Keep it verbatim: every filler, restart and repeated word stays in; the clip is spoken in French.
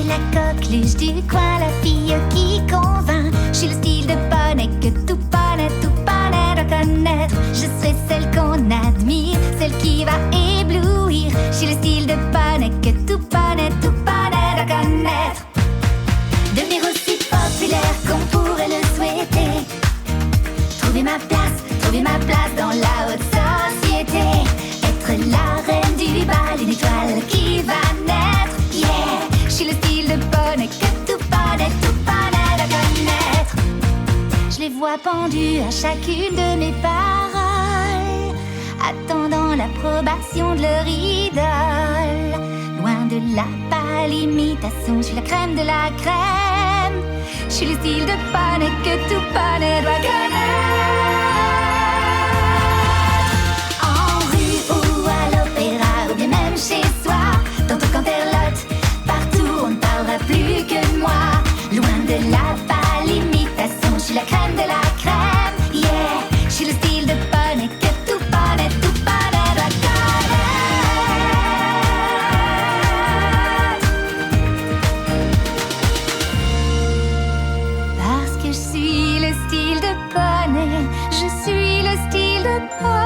la coqueluche du coin, la fille qui convainc. Je suis le style de poney que tout poney, tout poney doit connaître. Je serai celle qu'on admire, celle qui va éblouir. Je suis le style de poney que tout poney, tout poney doit connaître. Devenir aussi populaire qu'on pourrait le souhaiter. Trouver ma place, trouver ma place dans la haute société. Être la reine du bal, une étoile qui va naître. Yeah, je suis le style de poney que tout poney, tout poney doit connaître. Je les vois pendus à chacune de mes paroles, attendant l'approbation de leur idole. Loin de la pâle imitation, je suis la crème de la crème. Je suis le style de poney que tout poney doit connaître. En rue ou à l'opéra, ou bien même chez soi, dans ton canterlote, partout on ne parlera plus que de moi. Loin de la pâle imitation, je suis la crème de la crème. Yeah, je suis le style de poney que tout poney, tout poney doit connaître. Parce que je suis le style de poney, je suis le style de poney.